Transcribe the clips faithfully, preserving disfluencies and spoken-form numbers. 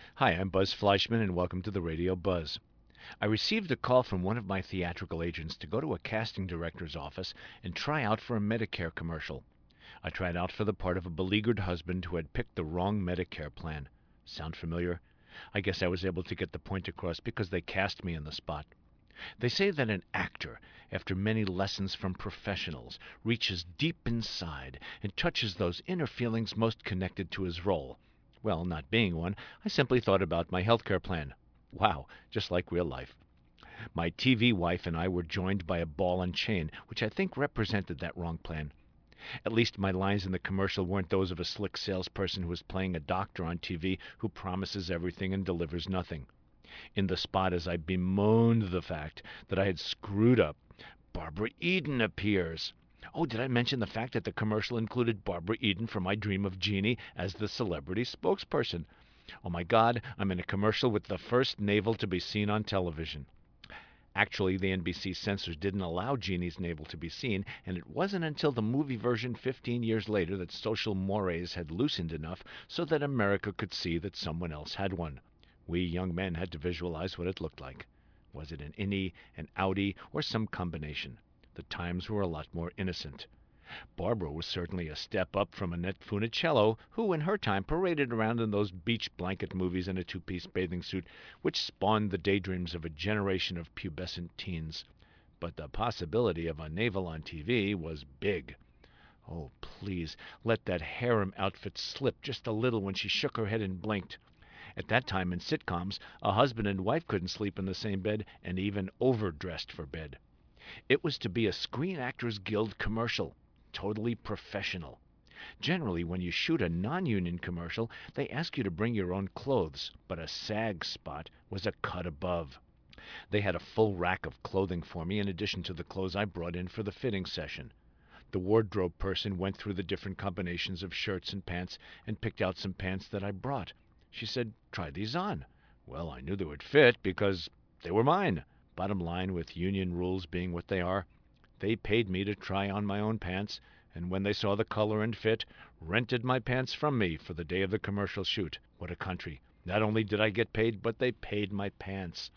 Hi, I'm Buzz Fleischman, and welcome to the Radio Buzz. I received a call from one of my theatrical agents to go to a casting director's office and try out for a Medicare commercial. I tried out for the part of a beleaguered husband who had picked the wrong Medicare plan. Sound familiar? I guess I was able to get the point across because they cast me in the spot. They say that an actor, after many lessons from professionals, reaches deep inside and touches those inner feelings most connected to his role. Well, not being one, I simply thought about my healthcare plan. Wow, just like real life. My T V wife and I were joined by a ball and chain, which I think represented that wrong plan. At least my lines in the commercial weren't those of a slick salesperson who is playing a doctor on T V who promises everything and delivers nothing. In the spot, as I bemoaned the fact that I had screwed up, Barbara Eden appears. Oh, did I mention the fact that the commercial included Barbara Eden from My Dream of Jeannie as the celebrity spokesperson? Oh my God, I'm in a commercial with the first navel to be seen on television. Actually, the N B C censors didn't allow Jeannie's navel to be seen, and it wasn't until the movie version fifteen years later that social mores had loosened enough so that America could see that someone else had one. We young men had to visualize what it looked like. Was it an innie, an outie, or some combination? The times were a lot more innocent. Barbara was certainly a step up from Annette Funicello, who in her time paraded around in those beach blanket movies in a two-piece bathing suit, which spawned the daydreams of a generation of pubescent teens. But the possibility of a navel on T V was big. Oh, please, let that harem outfit slip just a little when she shook her head and blinked. At that time in sitcoms, a husband and wife couldn't sleep in the same bed and even overdressed for bed. It was to be a Screen Actors Guild commercial, totally professional. Generally, when you shoot a non union commercial, they ask you to bring your own clothes, but a SAG spot was a cut above. They had a full rack of clothing for me in addition to the clothes I brought in for the fitting session. The wardrobe person went through the different combinations of shirts and pants and picked out some pants that I brought. She said, "Try these on." Well, I knew they would fit because they were mine. Bottom line, with union rules being what they are, they paid me to try on my own pants, and when they saw the color and fit, rented my pants from me for the day of the commercial shoot. What a country. Not only did I get paid, but they paid my pants.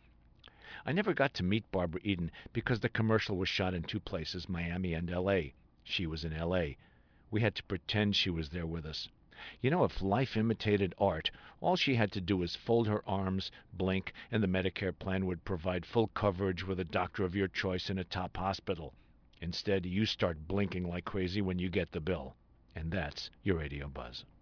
I never got to meet Barbara Eden because the commercial was shot in two places, Miami and L A. She was in L A. We had to pretend she was there with us. You know, if life imitated art, all she had to do was fold her arms, blink, and the Medicare plan would provide full coverage with a doctor of your choice in a top hospital. Instead, you start blinking like crazy when you get the bill. And that's your Radio Buzz.